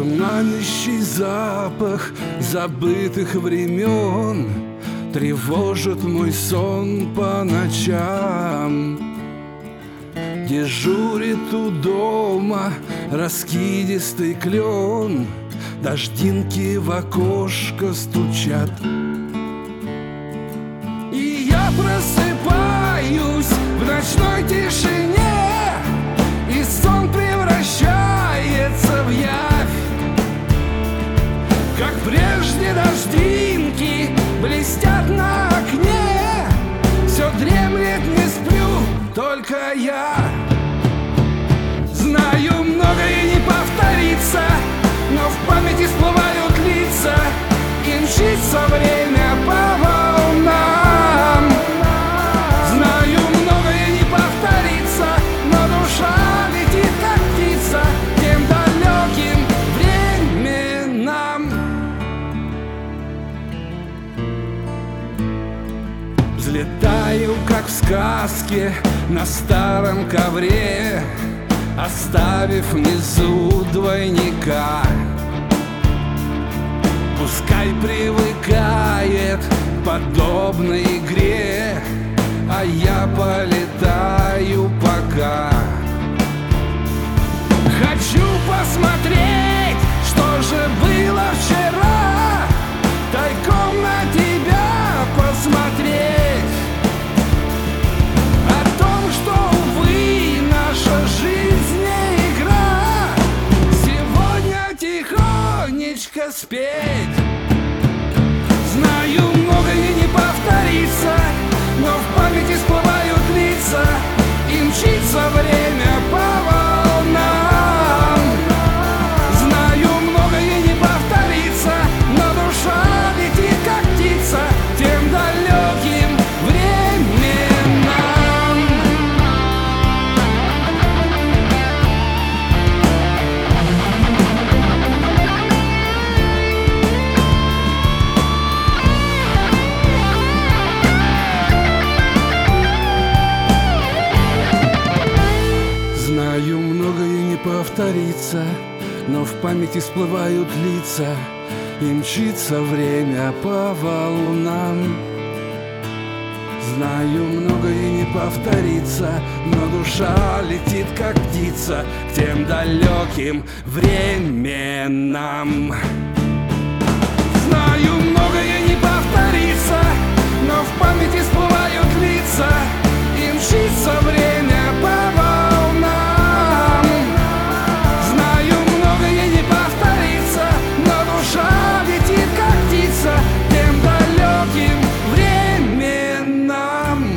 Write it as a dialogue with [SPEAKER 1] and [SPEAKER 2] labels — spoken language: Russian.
[SPEAKER 1] Дурманящий запах забытых времен тревожит мой сон по ночам. Дежурит у дома раскидистый клен, дождинки в окошко стучат. И я просыпаюсь в ночной тишине, и сон превращается в явь. Как прежде дождинки блестят на окне, все дремлет, не сплю, только я. Знаю, многое не повторится, но в памяти всплывают лица, и мчится время по волнам. Знаю, многое не повторится, но душа летит, как птица, тем далеким временам. Взлетаю, как в сказке, на старом ковре, оставив внизу двойника. Пускай привыкает к подобной игре, а я полетаю пока. Хочу посмотреть, что же было вчера, тайком на тебя посмотреть. О том, что, увы, наша жизнь не игра, сегодня тихонечко спеть. Знаю, многое не повторится, но в памяти всплывают лица, и мчится время по волнам. Знаю, многое не повторится, но душа летит, как птица, тем далеким временам. Знаю, многое не повторится, но в памяти всплывают лица, и мчится время по волнам. Знаю, многое не повторится, но душа летит, как птица, к тем далеким временам. Знаю, многое не повторится, но в памяти всплывают лица, и мчится время по волнам. Знаю, многое не повторится, но душа летит, как птица, тем далеким временам.